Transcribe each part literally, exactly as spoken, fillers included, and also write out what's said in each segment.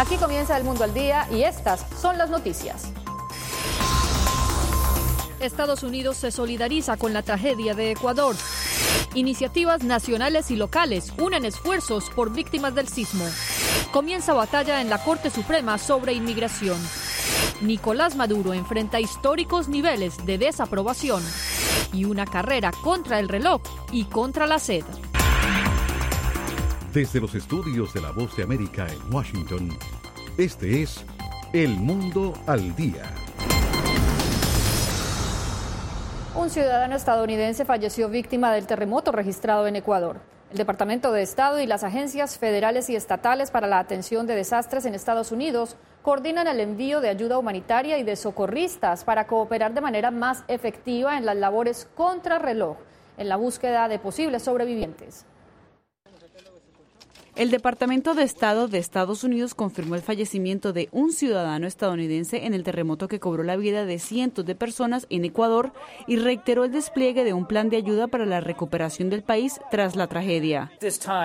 Aquí comienza El Mundo al Día y estas son las noticias. Estados Unidos se solidariza con la tragedia de Ecuador. Iniciativas nacionales y locales unen esfuerzos por víctimas del sismo. Comienza batalla en la Corte Suprema sobre inmigración. Nicolás Maduro enfrenta históricos niveles de desaprobación. Y una carrera contra el reloj y contra la sed. Desde los estudios de La Voz de América en Washington, este es El Mundo al Día. Un ciudadano estadounidense falleció víctima del terremoto registrado en Ecuador. El Departamento de Estado y las agencias federales y estatales para la atención de desastres en Estados Unidos coordinan el envío de ayuda humanitaria y de socorristas para cooperar de manera más efectiva en las labores contrarreloj en la búsqueda de posibles sobrevivientes. El Departamento de Estado de Estados Unidos confirmó el fallecimiento de un ciudadano estadounidense en el terremoto que cobró la vida de cientos de personas en Ecuador y reiteró el despliegue de un plan de ayuda para la recuperación del país tras la tragedia.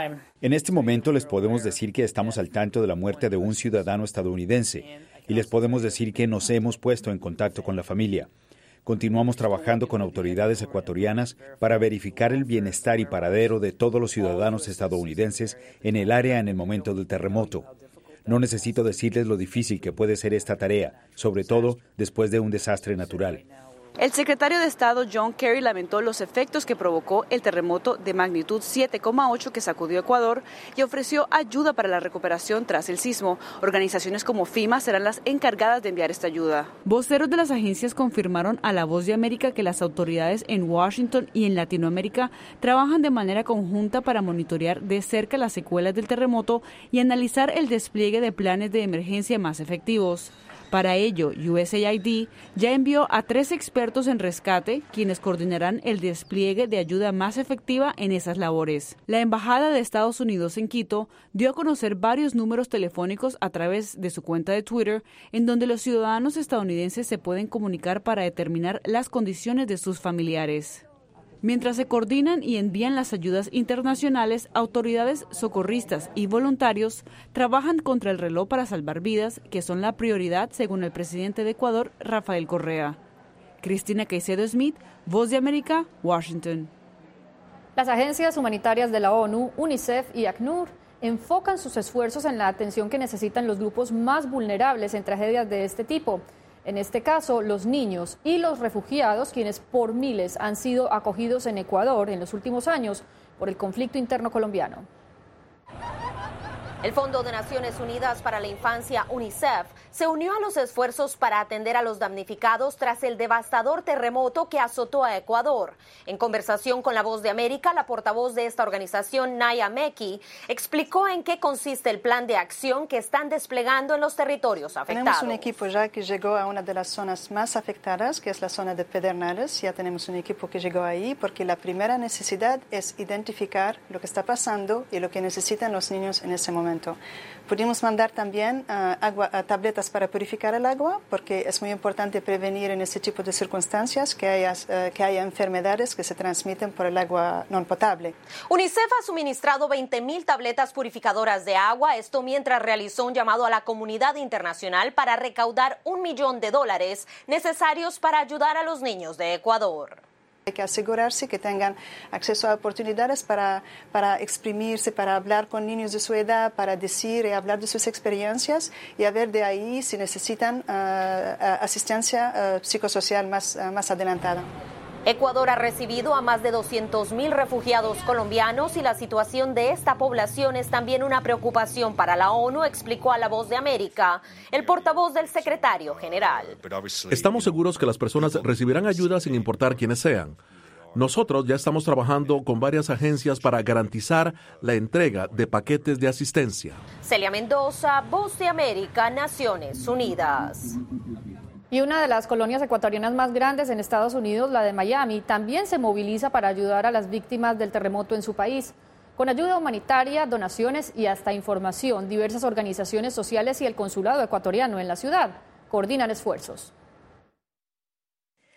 En este momento les podemos decir que estamos al tanto de la muerte de un ciudadano estadounidense y les podemos decir que nos hemos puesto en contacto con la familia. Continuamos trabajando con autoridades ecuatorianas para verificar el bienestar y paradero de todos los ciudadanos estadounidenses en el área en el momento del terremoto. No necesito decirles lo difícil que puede ser esta tarea, sobre todo después de un desastre natural. El secretario de Estado John Kerry lamentó los efectos que provocó el terremoto de magnitud siete coma ocho que sacudió Ecuador y ofreció ayuda para la recuperación tras el sismo. Organizaciones como FEMA serán las encargadas de enviar esta ayuda. Voceros de las agencias confirmaron a La Voz de América que las autoridades en Washington y en Latinoamérica trabajan de manera conjunta para monitorear de cerca las secuelas del terremoto y analizar el despliegue de planes de emergencia más efectivos. Para ello, U S A I D ya envió a tres expertos en rescate, quienes coordinarán el despliegue de ayuda más efectiva en esas labores. La Embajada de Estados Unidos en Quito dio a conocer varios números telefónicos a través de su cuenta de Twitter, en donde los ciudadanos estadounidenses se pueden comunicar para determinar las condiciones de sus familiares. Mientras se coordinan y envían las ayudas internacionales, autoridades socorristas y voluntarios trabajan contra el reloj para salvar vidas, que son la prioridad según el presidente de Ecuador, Rafael Correa. Cristina Caicedo Smith, Voz de América, Washington. Las agencias humanitarias de la ONU, UNICEF y ACNUR enfocan sus esfuerzos en la atención que necesitan los grupos más vulnerables en tragedias de este tipo. En este caso, los niños y los refugiados, quienes por miles han sido acogidos en Ecuador en los últimos años por el conflicto interno colombiano. El Fondo de Naciones Unidas para la Infancia, UNICEF, se unió a los esfuerzos para atender a los damnificados tras el devastador terremoto que azotó a Ecuador. En conversación con La Voz de América, la portavoz de esta organización, Naya Meki, explicó en qué consiste el plan de acción que están desplegando en los territorios afectados. Tenemos un equipo ya que llegó a una de las zonas más afectadas, que es la zona de Pedernales. Ya tenemos un equipo que llegó ahí porque la primera necesidad es identificar lo que está pasando y lo que necesitan los niños en ese momento. Pudimos mandar también uh, agua, uh, tabletas para purificar el agua, porque es muy importante prevenir en este tipo de circunstancias que haya, uh, que haya enfermedades que se transmiten por el agua no potable. UNICEF ha suministrado veinte mil tabletas purificadoras de agua, esto mientras realizó un llamado a la comunidad internacional para recaudar un millón de dólares necesarios para ayudar a los niños de Ecuador. Hay que asegurarse que tengan acceso a oportunidades para, para exprimirse, para hablar con niños de su edad, para decir y hablar de sus experiencias y a ver de ahí si necesitan uh, asistencia uh, psicosocial más, uh, más adelantada. Ecuador ha recibido a más de doscientos mil refugiados colombianos y la situación de esta población es también una preocupación para la ONU, explicó a La Voz de América el portavoz del secretario general. Estamos seguros que las personas recibirán ayuda sin importar quiénes sean. Nosotros ya estamos trabajando con varias agencias para garantizar la entrega de paquetes de asistencia. Celia Mendoza, Voz de América, Naciones Unidas. Y una de las colonias ecuatorianas más grandes en Estados Unidos, la de Miami, también se moviliza para ayudar a las víctimas del terremoto en su país. Con ayuda humanitaria, donaciones y hasta información, diversas organizaciones sociales y el consulado ecuatoriano en la ciudad coordinan esfuerzos.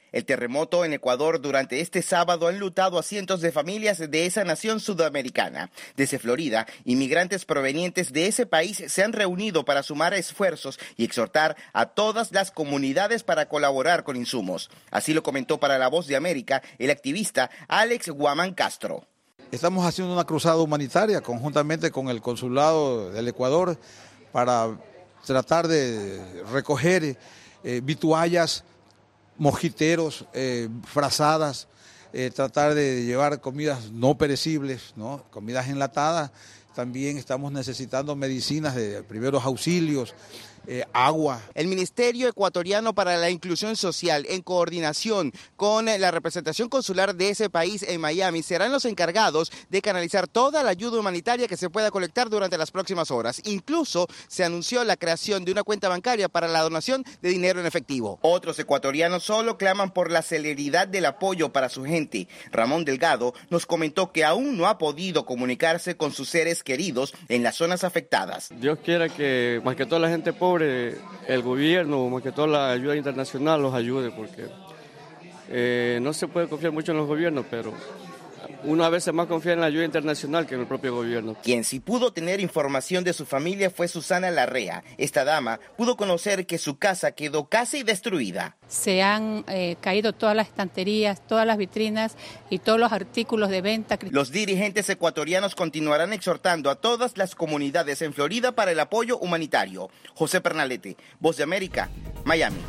El terremoto en Ecuador durante este sábado ha enlutado a cientos de familias de esa nación sudamericana. Desde Florida, inmigrantes provenientes de ese país se han reunido para sumar esfuerzos y exhortar a todas las comunidades para colaborar con insumos. Así lo comentó para La Voz de América el activista Alex Guamán Castro. Estamos haciendo una cruzada humanitaria conjuntamente con el Consulado del Ecuador para tratar de recoger eh, vituallas, mojiteros, eh, frazadas, eh, tratar de llevar comidas no perecibles, ¿no? Comidas enlatadas. También estamos necesitando medicinas de primeros auxilios, eh, agua. El Ministerio Ecuatoriano para la Inclusión Social, en coordinación con la representación consular de ese país en Miami, serán los encargados de canalizar toda la ayuda humanitaria que se pueda colectar durante las próximas horas. Incluso se anunció la creación de una cuenta bancaria para la donación de dinero en efectivo. Otros ecuatorianos solo claman por la celeridad del apoyo para su gente. Ramón Delgado nos comentó que aún no ha podido comunicarse con sus seres queridos en las zonas afectadas. Dios quiera que más que toda la gente pobre, el gobierno, más que toda la ayuda internacional los ayude, porque eh, no se puede confiar mucho en los gobiernos, pero uno a veces más confía en la ayuda internacional que en el propio gobierno. Quien sí pudo tener información de su familia fue Susana Larrea. Esta dama pudo conocer que su casa quedó casi destruida. Se han eh, caído todas las estanterías, todas las vitrinas y todos los artículos de venta. Los dirigentes ecuatorianos continuarán exhortando a todas las comunidades en Florida para el apoyo humanitario. José Pernalete, Voz de América, Miami.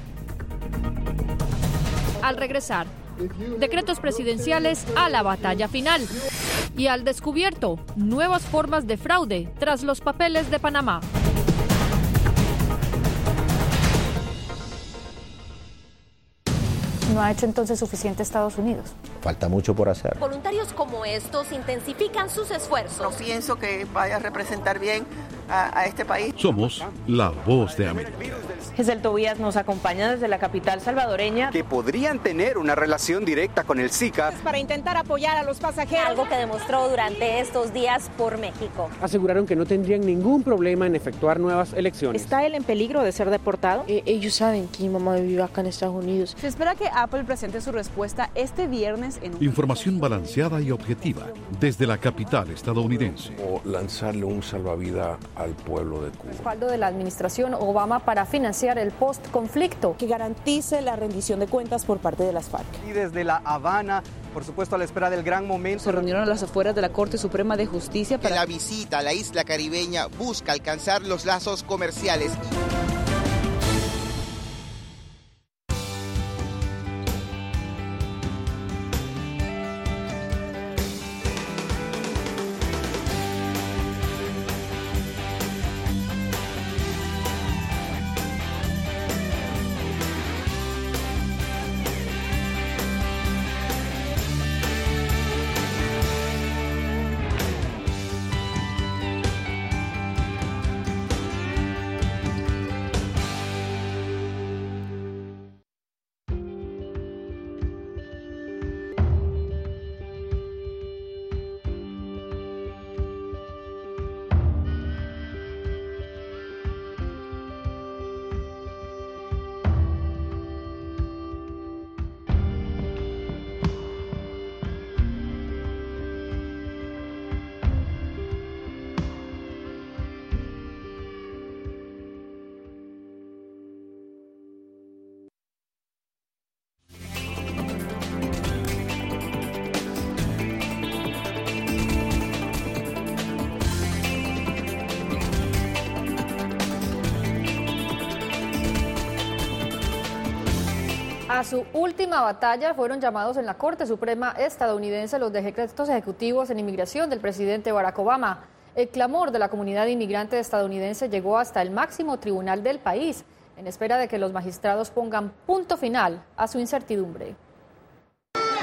Al regresar, decretos presidenciales a la batalla final. Y al descubierto, nuevas formas de fraude tras los papeles de Panamá. ¿No ha hecho entonces suficiente Estados Unidos? Falta mucho por hacer. Voluntarios como estos intensifican sus esfuerzos. No pienso que vaya a representar bien a, a este país. Somos La Voz de América. Giselle Tobías nos acompaña desde la capital salvadoreña. Que podrían tener una relación directa con el SICA. Para intentar apoyar a los pasajeros. Algo que demostró durante estos días por México. Aseguraron que no tendrían ningún problema en efectuar nuevas elecciones. ¿Está él en peligro de ser deportado? Eh, ellos saben que mi mamá vive acá en Estados Unidos. Se espera que Apple presente su respuesta este viernes en un... Información balanceada y objetiva desde la capital estadounidense. O lanzarle un salvavidas al pueblo de Cuba. Respaldo de la administración Obama para financiar el post-conflicto. Que garantice la rendición de cuentas por parte de las FARC. Y desde La Habana, por supuesto a la espera del gran momento. Se reunieron a las afueras de la Corte Suprema de Justicia para... La visita a la isla caribeña busca alcanzar los lazos comerciales. A su última batalla fueron llamados en la Corte Suprema estadounidense los decretos ejecutivos en inmigración del presidente Barack Obama. El clamor de la comunidad inmigrante estadounidense llegó hasta el máximo tribunal del país, en espera de que los magistrados pongan punto final a su incertidumbre.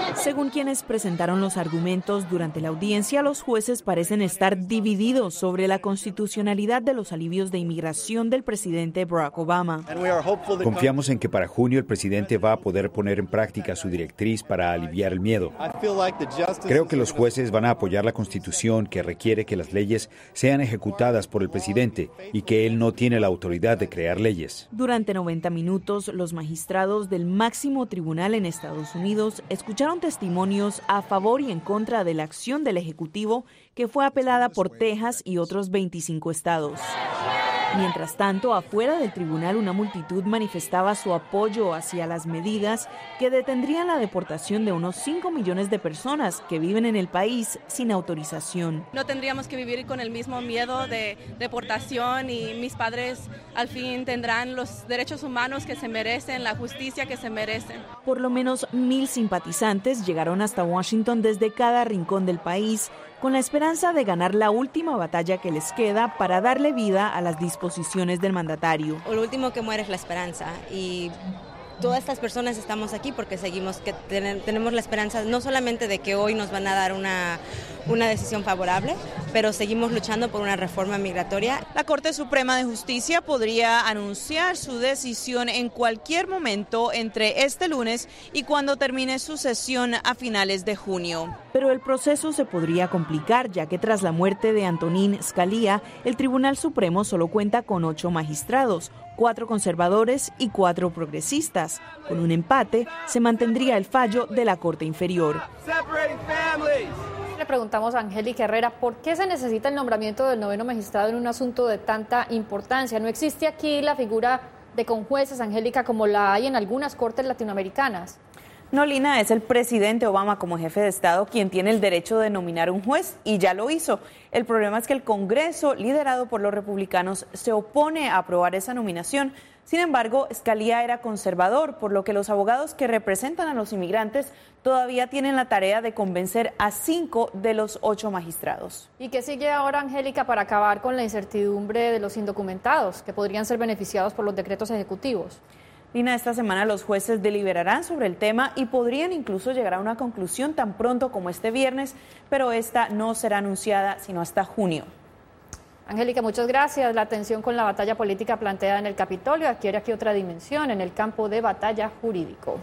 Según quienes presentaron los argumentos durante la audiencia, los jueces parecen estar divididos sobre la constitucionalidad de los alivios de inmigración del presidente Barack Obama. Confiamos en que para junio el presidente va a poder poner en práctica su directriz para aliviar el miedo. Creo que los jueces van a apoyar la Constitución, que requiere que las leyes sean ejecutadas por el presidente y que él no tiene la autoridad de crear leyes. Durante noventa minutos, los magistrados del máximo tribunal en Estados Unidos escucharon testimonios a favor y en contra de la acción del Ejecutivo, que fue apelada por Texas y otros veinticinco estados. Mientras tanto, afuera del tribunal, una multitud manifestaba su apoyo hacia las medidas que detendrían la deportación de unos cinco millones de personas que viven en el país sin autorización. No tendríamos que vivir con el mismo miedo de deportación y mis padres al fin tendrán los derechos humanos que se merecen, la justicia que se merecen. Por lo menos mil simpatizantes llegaron hasta Washington desde cada rincón del país, con la esperanza de ganar la última batalla que les queda para darle vida a las disposiciones del mandatario. Lo último que muere es la esperanza, y todas estas personas estamos aquí porque seguimos que ten, tenemos la esperanza no solamente de que hoy nos van a dar una, una decisión favorable, pero seguimos luchando por una reforma migratoria. La Corte Suprema de Justicia podría anunciar su decisión en cualquier momento entre este lunes y cuando termine su sesión a finales de junio. Pero el proceso se podría complicar, ya que tras la muerte de Antonin Scalia, el Tribunal Supremo solo cuenta con ocho magistrados, cuatro conservadores y cuatro progresistas. Con un empate, se mantendría el fallo de la Corte Inferior. Le preguntamos a Angélica Herrera por qué se necesita el nombramiento del noveno magistrado en un asunto de tanta importancia. No existe aquí la figura de conjueces, Angélica, como la hay en algunas cortes latinoamericanas. No, Lina, es el presidente Obama como jefe de Estado quien tiene el derecho de nominar un juez, y ya lo hizo. El problema es que el Congreso, liderado por los republicanos, se opone a aprobar esa nominación. Sin embargo, Scalia era conservador, por lo que los abogados que representan a los inmigrantes todavía tienen la tarea de convencer a cinco de los ocho magistrados. ¿Y qué sigue ahora, Angélica, para acabar con la incertidumbre de los indocumentados, que podrían ser beneficiados por los decretos ejecutivos? Lina, esta semana los jueces deliberarán sobre el tema y podrían incluso llegar a una conclusión tan pronto como este viernes, pero esta no será anunciada sino hasta junio. Angélica, muchas gracias. La tensión con la batalla política planteada en el Capitolio adquiere aquí otra dimensión en el campo de batalla jurídico.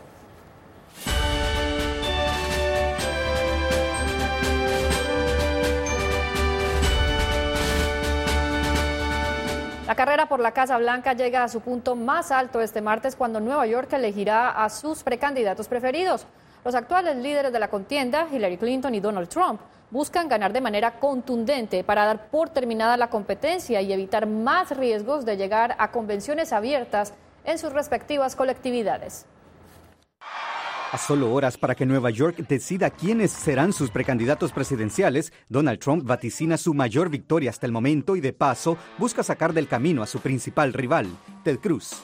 La carrera por la Casa Blanca llega a su punto más alto este martes cuando Nueva York elegirá a sus precandidatos preferidos. Los actuales líderes de la contienda, Hillary Clinton y Donald Trump, buscan ganar de manera contundente para dar por terminada la competencia y evitar más riesgos de llegar a convenciones abiertas en sus respectivas colectividades. A solo horas para que Nueva York decida quiénes serán sus precandidatos presidenciales, Donald Trump vaticina su mayor victoria hasta el momento y de paso busca sacar del camino a su principal rival, Ted Cruz.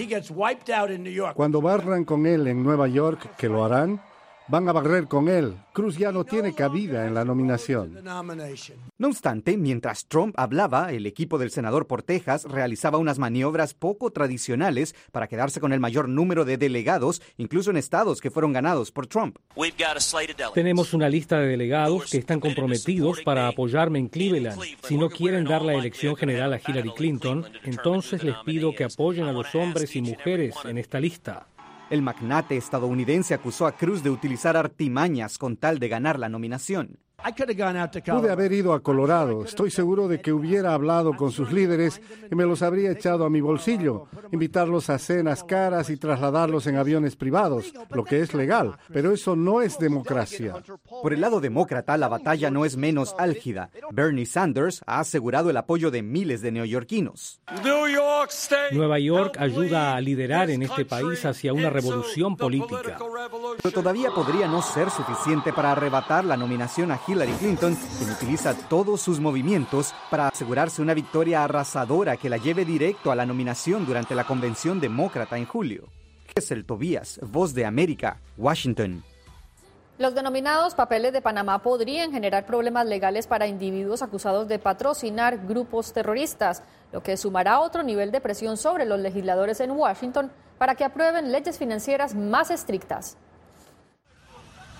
Cuando barran con él en Nueva York, que lo harán, van a barrer con él. Cruz ya no tiene cabida en la nominación. No obstante, mientras Trump hablaba, el equipo del senador por Texas realizaba unas maniobras poco tradicionales para quedarse con el mayor número de delegados, incluso en estados que fueron ganados por Trump. Tenemos una lista de delegados que están comprometidos para apoyarme en Cleveland. Si no quieren dar la elección general a Hillary Clinton, entonces les pido que apoyen a los hombres y mujeres en esta lista. El magnate estadounidense acusó a Cruz de utilizar artimañas con tal de ganar la nominación. Pude haber ido a Colorado. Estoy seguro de que hubiera hablado con sus líderes y me los habría echado a mi bolsillo, invitarlos a cenas caras y trasladarlos en aviones privados, lo que es legal, pero eso no es democracia. Por el lado demócrata, la batalla no es menos álgida. Bernie Sanders ha asegurado el apoyo de miles de neoyorquinos. Nueva York ayuda a liderar en este país hacia una revolución política. Pero todavía podría no ser suficiente para arrebatar la nominación a Hillary Clinton, quien utiliza todos sus movimientos para asegurarse una victoria arrasadora que la lleve directo a la nominación durante la convención demócrata en julio. Gesell Tobías, Voz de América, Washington. Los denominados papeles de Panamá podrían generar problemas legales para individuos acusados de patrocinar grupos terroristas, lo que sumará otro nivel de presión sobre los legisladores en Washington para que aprueben leyes financieras más estrictas.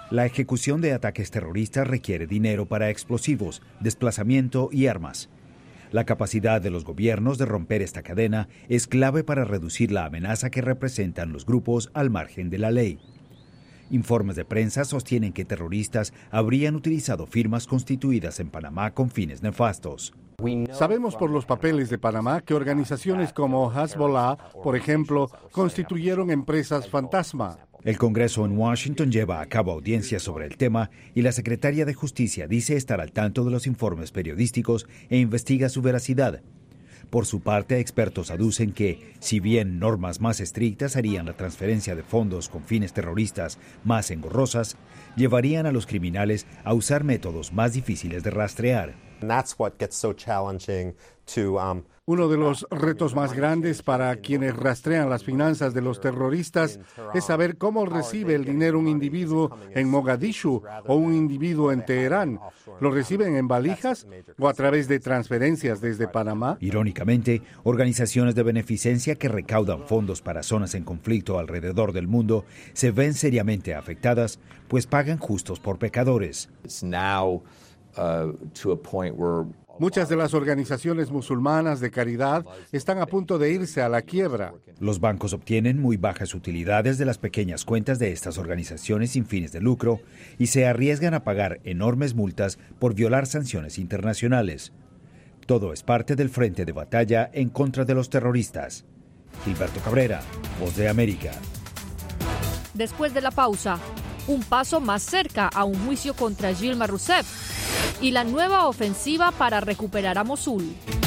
La ejecución de ataques terroristas requiere dinero para explosivos, desplazamiento y armas. La capacidad de los gobiernos de romper esta cadena es clave para reducir la amenaza que representan los grupos al margen de la ley. Informes de prensa sostienen que terroristas habrían utilizado firmas constituidas en Panamá con fines nefastos. Sabemos por los papeles de Panamá que organizaciones como Hezbollah, por ejemplo, constituyeron empresas fantasma. El Congreso en Washington lleva a cabo audiencias sobre el tema y la secretaria de Justicia dice estar al tanto de los informes periodísticos e investiga su veracidad. Por su parte, expertos aducen que, si bien normas más estrictas harían la transferencia de fondos con fines terroristas más engorrosas, llevarían a los criminales a usar métodos más difíciles de rastrear. Uno de los retos más grandes para quienes rastrean las finanzas de los terroristas es saber cómo recibe el dinero un individuo en Mogadishu o un individuo en Teherán. ¿Lo reciben en valijas o a través de transferencias desde Panamá? Irónicamente, organizaciones de beneficencia que recaudan fondos para zonas en conflicto alrededor del mundo se ven seriamente afectadas, pues pagan justos por pecadores. Muchas de las organizaciones musulmanas de caridad están a punto de irse a la quiebra. Los bancos obtienen muy bajas utilidades de las pequeñas cuentas de estas organizaciones sin fines de lucro y se arriesgan a pagar enormes multas por violar sanciones internacionales. Todo es parte del frente de batalla en contra de los terroristas. Gilberto Cabrera, Voz de América. Después de la pausa, un paso más cerca a un juicio contra Dilma Rousseff y la nueva ofensiva para recuperar a Mosul.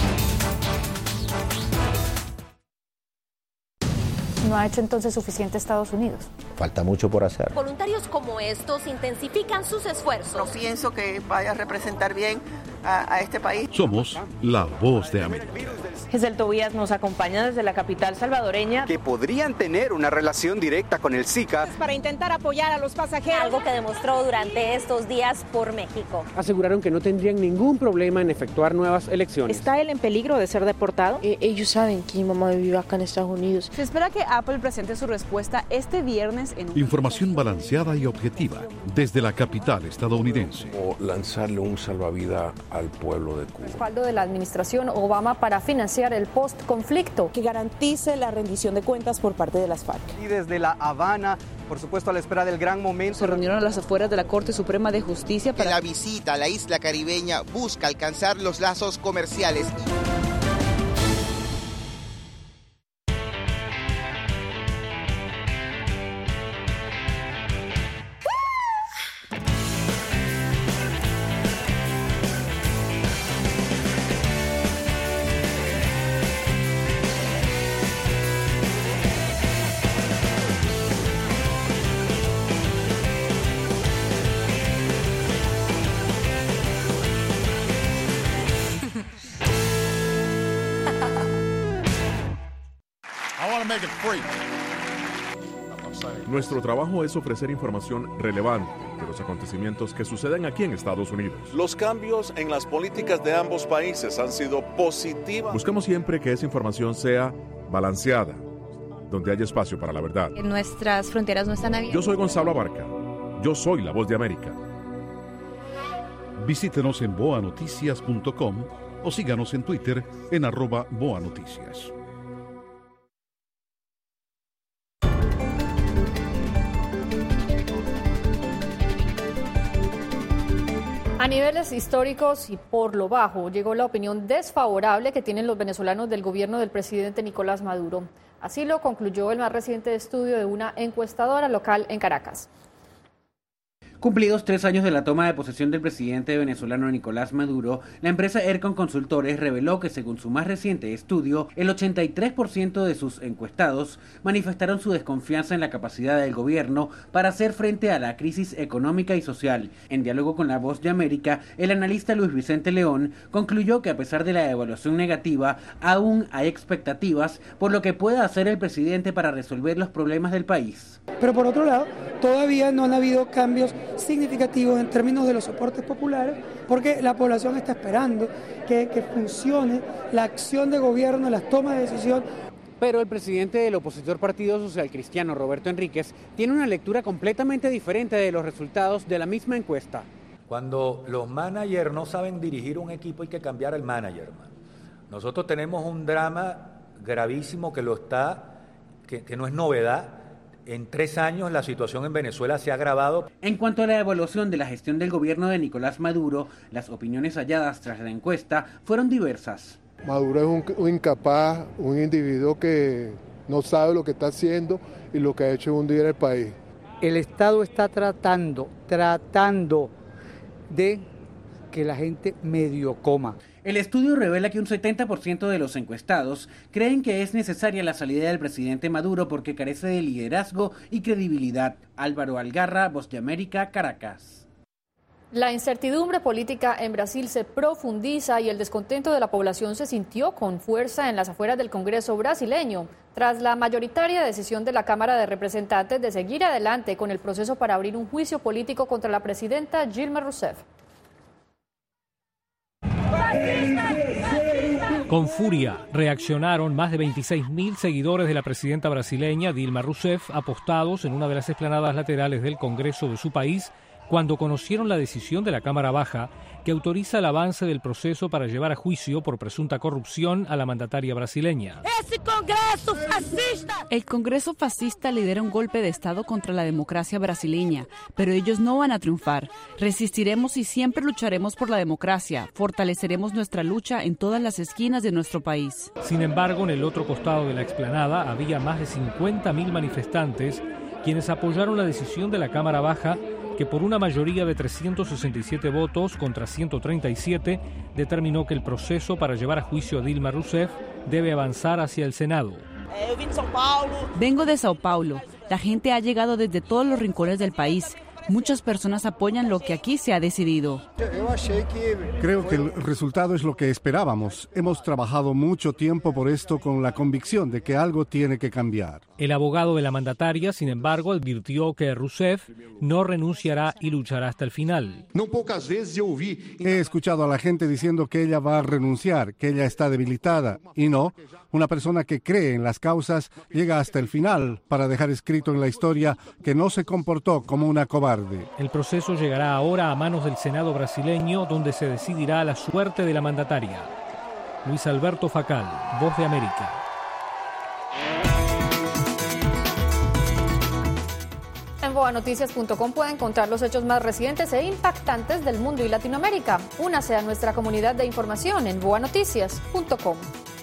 ¿No ha hecho entonces suficiente Estados Unidos? Falta mucho por hacer. Voluntarios como estos intensifican sus esfuerzos. No pienso que vaya a representar bien a, a este país. Somos la Voz de América. Gesell Tobías nos acompaña desde la capital salvadoreña. Que podrían tener una relación directa con el Zika. Para intentar apoyar a los pasajeros. Algo que demostró durante estos días por México. Aseguraron que no tendrían ningún problema en efectuar nuevas elecciones. ¿Está él en peligro de ser deportado? Eh, ellos saben que mi mamá vive acá en Estados Unidos. Se espera que Apple presente su respuesta este viernes en un... Información balanceada y objetiva desde la capital estadounidense. O lanzarle un salvavidas al pueblo de Cuba. Respaldo de la administración Obama para financiar el post-conflicto. Que garantice la rendición de cuentas por parte de las FARC. Y desde La Habana, por supuesto a la espera del gran momento. Se reunieron a las afueras de la Corte Suprema de Justicia para... La visita a la isla caribeña busca alcanzar los lazos comerciales. Nuestro trabajo es ofrecer información relevante de los acontecimientos que suceden aquí en Estados Unidos. Los cambios en las políticas de ambos países han sido positivas. Buscamos siempre que esa información sea balanceada, donde haya espacio para la verdad. Nuestras fronteras no están abiertas. Yo soy Gonzalo Abarca. Yo soy la Voz de América. Visítenos en boa noticias punto com o síganos en Twitter en arroba boa noticias. A niveles históricos y por lo bajo llegó la opinión desfavorable que tienen los venezolanos del gobierno del presidente Nicolás Maduro. Así lo concluyó el más reciente estudio de una encuestadora local en Caracas. Cumplidos tres años de la toma de posesión del presidente venezolano Nicolás Maduro, la empresa Ercon Consultores reveló que según su más reciente estudio, el ochenta y tres por ciento de sus encuestados manifestaron su desconfianza en la capacidad del gobierno para hacer frente a la crisis económica y social. En diálogo con La Voz de América, el analista Luis Vicente León concluyó que a pesar de la evaluación negativa, aún hay expectativas por lo que pueda hacer el presidente para resolver los problemas del país. Pero por otro lado, todavía no han habido cambios significativos en términos de los soportes populares, porque la población está esperando que, que funcione la acción de gobierno, las tomas de decisión. Pero el presidente del opositor Partido Social Cristiano, Roberto Enríquez, tiene una lectura completamente diferente de los resultados de la misma encuesta. Cuando los managers no saben dirigir un equipo hay que cambiar el manager. Nosotros tenemos un drama gravísimo que lo está, que, que no es novedad. En tres años la situación en Venezuela se ha agravado. En cuanto a la evaluación de la gestión del gobierno de Nicolás Maduro, las opiniones halladas tras la encuesta fueron diversas. Maduro es un, un incapaz, un individuo que no sabe lo que está haciendo y lo que ha hecho hundir el país. El Estado está tratando, tratando de que la gente medio coma. El estudio revela que un setenta por ciento de los encuestados creen que es necesaria la salida del presidente Maduro porque carece de liderazgo y credibilidad. Álvaro Algarra, Voz de América, Caracas. La incertidumbre política en Brasil se profundiza y el descontento de la población se sintió con fuerza en las afueras del Congreso brasileño, tras la mayoritaria decisión de la Cámara de Representantes de seguir adelante con el proceso para abrir un juicio político contra la presidenta Dilma Rousseff. Con furia reaccionaron más de veintiséis mil seguidores de la presidenta brasileña Dilma Rousseff, apostados en una de las explanadas laterales del Congreso de su país, cuando conocieron la decisión de la Cámara Baja que autoriza el avance del proceso para llevar a juicio por presunta corrupción a la mandataria brasileña. ¡Ese Congreso fascista! El Congreso fascista lidera un golpe de Estado contra la democracia brasileña, pero ellos no van a triunfar. Resistiremos y siempre lucharemos por la democracia. Fortaleceremos nuestra lucha en todas las esquinas de nuestro país. Sin embargo, en el otro costado de la explanada había más de cincuenta mil manifestantes quienes apoyaron la decisión de la Cámara Baja que por una mayoría de trescientos sesenta y siete votos contra ciento treinta y siete determinó que el proceso para llevar a juicio a Dilma Rousseff debe avanzar hacia el Senado. Vengo de Sao Paulo. La gente ha llegado desde todos los rincones del país. Muchas personas apoyan lo que aquí se ha decidido. Creo que el resultado es lo que esperábamos. Hemos trabajado mucho tiempo por esto con la convicción de que algo tiene que cambiar. El abogado de la mandataria, sin embargo, advirtió que Rousseff no renunciará y luchará hasta el final. He escuchado a la gente diciendo que ella va a renunciar, que ella está debilitada. Y no, una persona que cree en las causas llega hasta el final para dejar escrito en la historia que no se comportó como una cobarde. El proceso llegará ahora a manos del Senado brasileño, donde se decidirá la suerte de la mandataria. Luis Alberto Facal, Voz de América. En boa noticias punto com pueden encontrar los hechos más recientes e impactantes del mundo y Latinoamérica. Únase a nuestra comunidad de información en boa noticias punto com.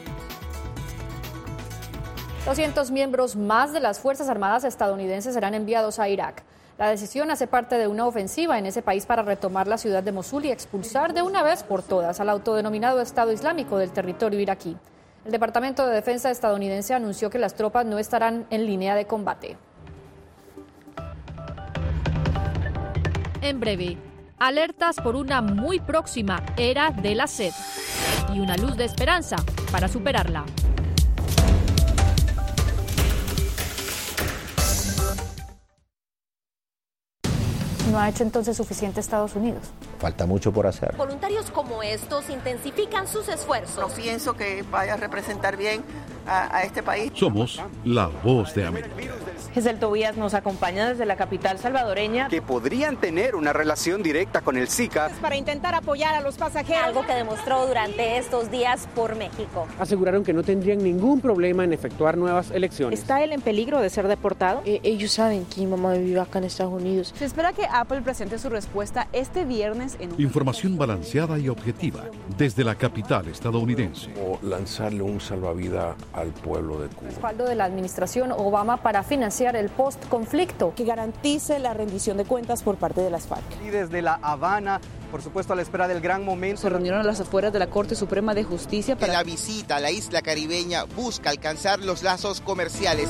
doscientos miembros más de las Fuerzas Armadas estadounidenses serán enviados a Irak. La decisión hace parte de una ofensiva en ese país para retomar la ciudad de Mosul y expulsar de una vez por todas al autodenominado Estado Islámico del territorio iraquí. El Departamento de Defensa estadounidense anunció que las tropas no estarán en línea de combate. En breve, alertas por una muy próxima era de la sed y una luz de esperanza para superarla. ¿No ha hecho entonces suficiente Estados Unidos? Falta mucho por hacer. Voluntarios como estos intensifican sus esfuerzos. No pienso que vaya a representar bien a, a este país. Somos la Voz de América. Giselle Tobías nos acompaña desde la capital salvadoreña. Que podrían tener una relación directa con el Zika. Para intentar apoyar a los pasajeros. Algo que demostró durante estos días por México. Aseguraron que no tendrían ningún problema en efectuar nuevas elecciones. ¿Está él en peligro de ser deportado? Eh, ellos saben que mi mamá vive acá en Estados Unidos. Se espera que Apple presente su respuesta este viernes en un... Información balanceada y objetiva desde la capital estadounidense. O lanzarle un salvavidas al pueblo de Cuba. Respaldo de la administración Obama para financiar el post-conflicto. Que garantice la rendición de cuentas por parte de las FARC. Y desde La Habana, por supuesto a la espera del gran momento. Se reunieron a las afueras de la Corte Suprema de Justicia para... Que la visita a la isla caribeña busca alcanzar los lazos comerciales.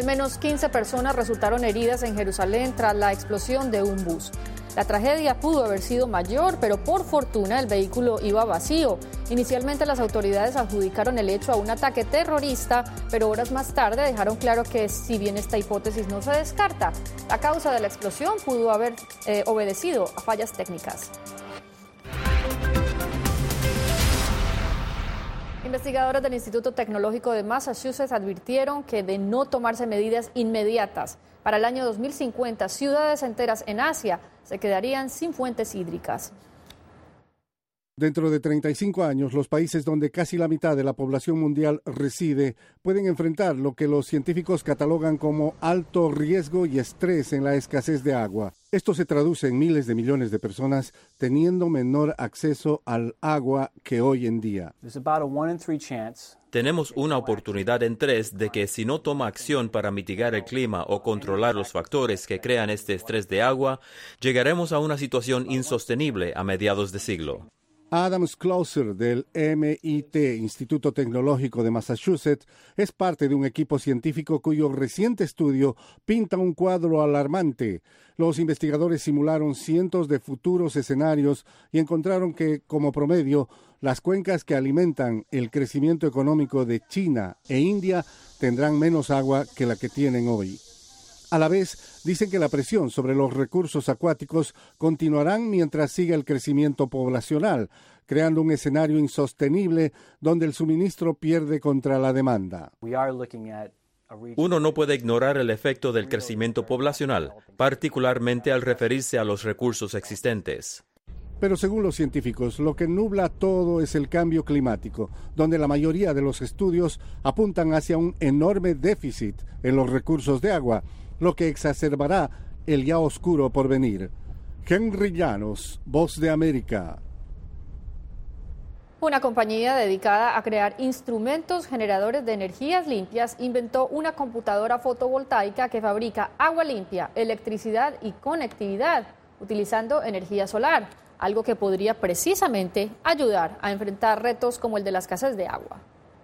menos quince personas resultaron heridas en Jerusalén tras la explosión de un bus. La tragedia pudo haber sido mayor, pero por fortuna el vehículo iba vacío. Inicialmente las autoridades adjudicaron el hecho a un ataque terrorista, pero horas más tarde dejaron claro que si bien esta hipótesis no se descarta, la causa de la explosión pudo haber eh, obedecido a fallas técnicas. Investigadores del Instituto Tecnológico de Massachusetts advirtieron que de no tomarse medidas inmediatas para el año dos mil cincuenta, ciudades enteras en Asia se quedarían sin fuentes hídricas. Dentro de treinta y cinco años, los países donde casi la mitad de la población mundial reside pueden enfrentar lo que los científicos catalogan como alto riesgo y estrés en la escasez de agua. Esto se traduce en miles de millones de personas teniendo menor acceso al agua que hoy en día. Tenemos una oportunidad en tres de que si no toma acción para mitigar el clima o controlar los factores que crean este estrés de agua, llegaremos a una situación insostenible a mediados de siglo. Adam Schlosser del M I T, Instituto Tecnológico de Massachusetts, es parte de un equipo científico cuyo reciente estudio pinta un cuadro alarmante. Los investigadores simularon cientos de futuros escenarios y encontraron que, como promedio, las cuencas que alimentan el crecimiento económico de China e India tendrán menos agua que la que tienen hoy. A la vez, dicen que la presión sobre los recursos acuáticos continuarán mientras siga el crecimiento poblacional, creando un escenario insostenible donde el suministro pierde contra la demanda. Uno no puede ignorar el efecto del crecimiento poblacional, particularmente al referirse a los recursos existentes. Pero según los científicos, lo que nubla todo es el cambio climático, donde la mayoría de los estudios apuntan hacia un enorme déficit en los recursos de agua, lo que exacerbará el ya oscuro porvenir. Henry Llanos, Voz de América. Una compañía dedicada a crear instrumentos generadores de energías limpias inventó una computadora fotovoltaica que fabrica agua limpia, electricidad y conectividad utilizando energía solar, algo que podría precisamente ayudar a enfrentar retos como el de la escasez de agua.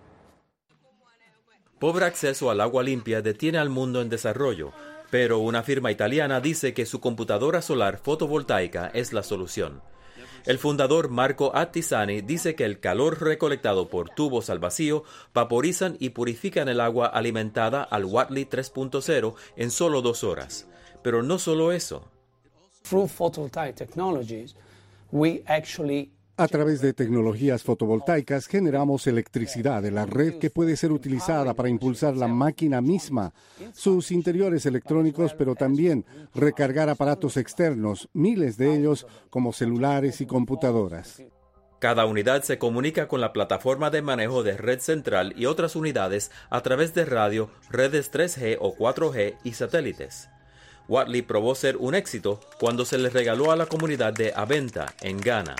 Pobre acceso al agua limpia detiene al mundo en desarrollo, pero una firma italiana dice que su computadora solar fotovoltaica es la solución. El fundador Marco Attisani dice que el calor recolectado por tubos al vacío vaporizan y purifican el agua alimentada al Wattly tres punto cero en solo dos horas. Pero no solo eso. Through photovoltaic technologies, we actually A través de tecnologías fotovoltaicas generamos electricidad de la red que puede ser utilizada para impulsar la máquina misma, sus interiores electrónicos, pero también recargar aparatos externos, miles de ellos como celulares y computadoras. Cada unidad se comunica con la plataforma de manejo de red central y otras unidades a través de radio, redes tres G o cuatro G y satélites. Wattly probó ser un éxito cuando se le regaló a la comunidad de Aventa, en Ghana.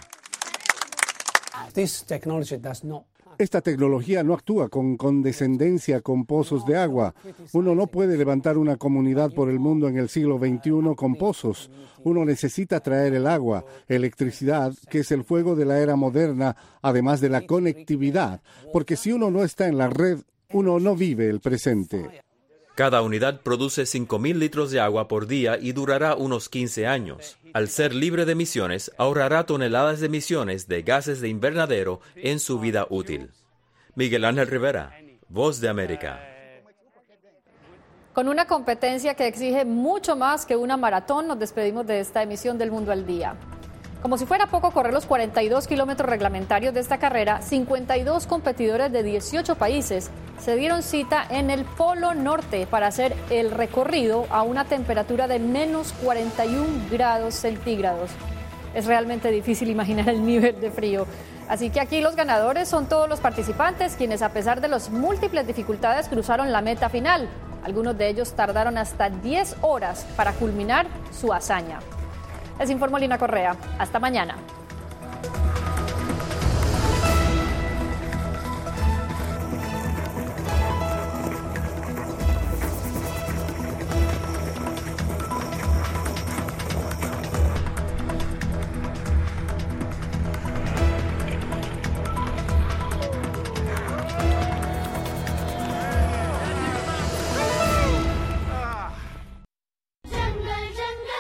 Esta tecnología no actúa con condescendencia con pozos de agua. Uno no puede levantar una comunidad por el mundo en el siglo veintiuno con pozos. Uno necesita traer el agua, electricidad, que es el fuego de la era moderna, además de la conectividad, porque si uno no está en la red, uno no vive el presente. Cada unidad produce cinco mil litros de agua por día y durará unos quince años. Al ser libre de emisiones, ahorrará toneladas de emisiones de gases de invernadero en su vida útil. Miguel Ángel Rivera, Voz de América. Con una competencia que exige mucho más que una maratón, nos despedimos de esta emisión del Mundo al Día. Como si fuera poco correr los cuarenta y dos kilómetros reglamentarios de esta carrera, cincuenta y dos competidores de dieciocho países se dieron cita en el Polo Norte para hacer el recorrido a una temperatura de menos cuarenta y un grados centígrados. Es realmente difícil imaginar el nivel de frío. Así que aquí los ganadores son todos los participantes, quienes a pesar de las múltiples dificultades cruzaron la meta final. Algunos de ellos tardaron hasta diez horas para culminar su hazaña. Les informó Lina Correa. Hasta mañana.